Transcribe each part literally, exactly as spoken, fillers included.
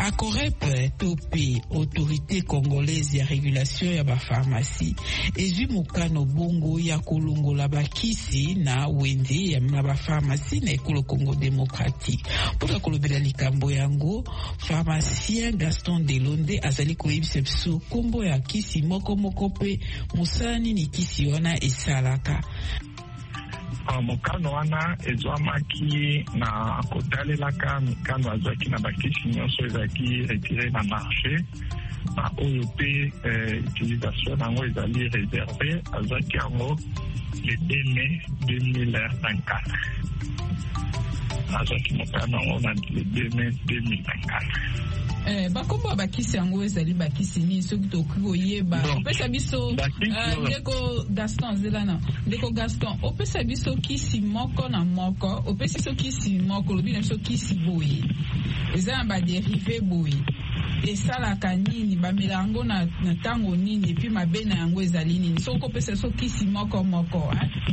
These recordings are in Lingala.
Acorep tope autorité congolaise ya régulation ya ba pharmacie ezwi mokano bongo ya kolongola bakisi na wende ya ba pharmacie na ekolo Congo démocratique. Pour kolobela likambo yango, pharmacien Gaston Delonde azali koyebisa biso kombo ya kisi moko moko pe musani ni kisi wana esalaka. Mokano wana ezwamaki na kotalelaka mikano azwaki na bakisi nyonso ezalaki retire na marché na oyo pe utilisation nango ezali réservé azwaki yango le deux mai deux mille vingt-quatre. azwaki mokano yango na le deux mai deux mille vingt-quatre. Eh, bakombo bakisi yango ezali bakisi ni soki tokoki koyeba opesa biso ndeko Gaston zelana ndeko Gaston opesa biso kisi moko na moko opesa biso kisi moko lobi na biso kisi boye eza na baderive boye esalaka nini bamela yango na ntango nini epi mabe na yango ezali nini soki opesa biso kisi moko moko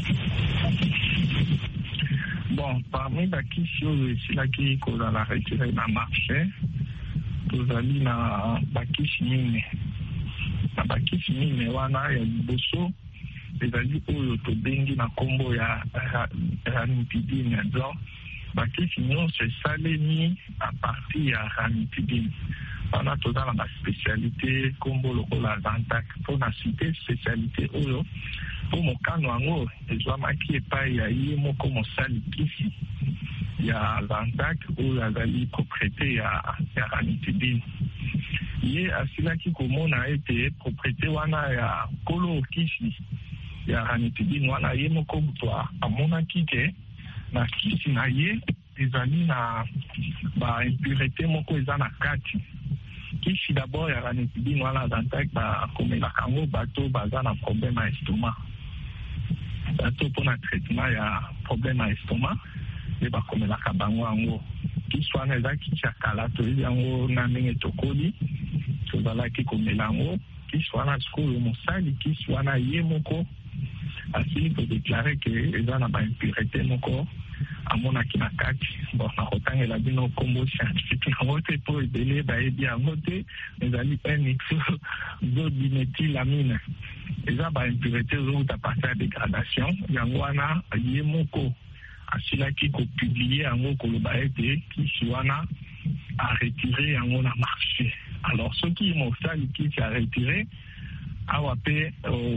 bon parmi bakisi oyo esilaki kozala retire na marché tozali na bakisi mine na bakisi mine wana ya liboso ezali oyo tobengi na kombo ya ranitidine. Donc bakisi nyonso esalemi a partir ya ranitidine wana toza na baspécialité kombo lokola Zantac. Mpo na cité spécialité oyo mpo mokano yango ezwamaki epai ya ye moko mosali kisi ya Zantac oyo azali propriété ya, ya ranitidine. Ye asilaki komona ete propriété wana ya kolo kisi ya ranitidine wana ye moko mutu amonaki ke na kisi na ye ezali na ba impurité moko eza na kati. Kisi d'abord ya ranitidine wana Zantac bakomelaka yango bato baza na problème ya estomac. Bato mpona traitement ya problème ya estomac e bakomelaka bango yango. Kisi wana eza kisi ya kala toyebi yango na ndenge tokoli tozalaki komela yango. Kisi wana sikoyo mosali kisi wana ye moko asili kodeklare ke eza na baimpurité moko amonaki na kati. Bon, nakotangela bino kombo scientifique yango te mpo ebele bayebi yango te, ezali n-ixodiméthylamine. Eza baimpurité ezouta partir ya dégradation yango wana ye moko asilaki kopublie yango koloba ete kisi wana a retiré yango na marché. Alors soki mosali kisi a retiré awa pe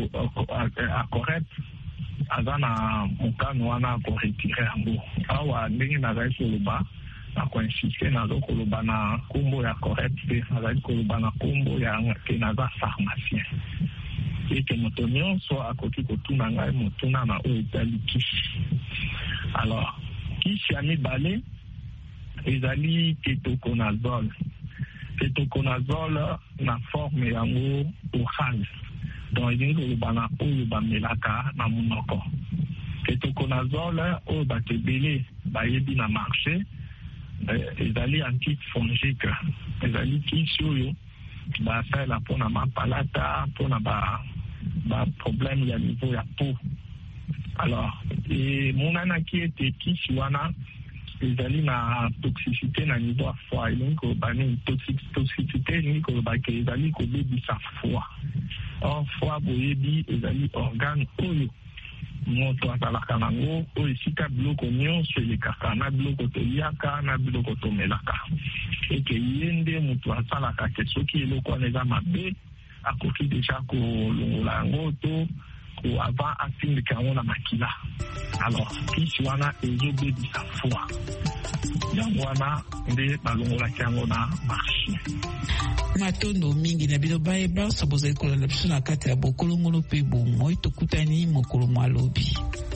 Acorep aza na mokano wana akoretire yango. Awa ndenge nazali koloba nakoinsiste nazo koloba na kombo ya Acorep pe nazali koloba na kombo ya ke naza pharmacien ete moto nyonso akoki kotuna ngai motuna na oyo etali kisi. Alors kisi ya mibale ezali ketoconazole. Ketoconazole na forme yango oral, donc elingi koloba na oyo bamelaka na monoko. Ketoconazole oyo bato ebele bayebi na marché ezali antifongique, ezali kisi oyo basalela mpona mapalata mpona ba ba problème ya niveau ya peau. Alors emonanaki ete kisi wana ezali na toxicité na niveau ya foie. Elingi koloba nini toxicité elingi koloba ke ezali kobebisa foie. Or foie boyebi ezali organe oyo moto azalaka nango oyo esika biloko nyonso elekaka na biloko toliaka na biloko tomelaka. Eke ye nde moto asalaka ke soki eloko wana eza mabe akoki deja kolongola yango to ko avant atindika yango na makila. Alors kisi wana ezobebisa foie yango wana nde balongolaki yango na marché. Matondo mingi na bino bayeba so bozali kolanda biso na kati ya bokolongono pe bomoi tokutani mokolo mwa lobi.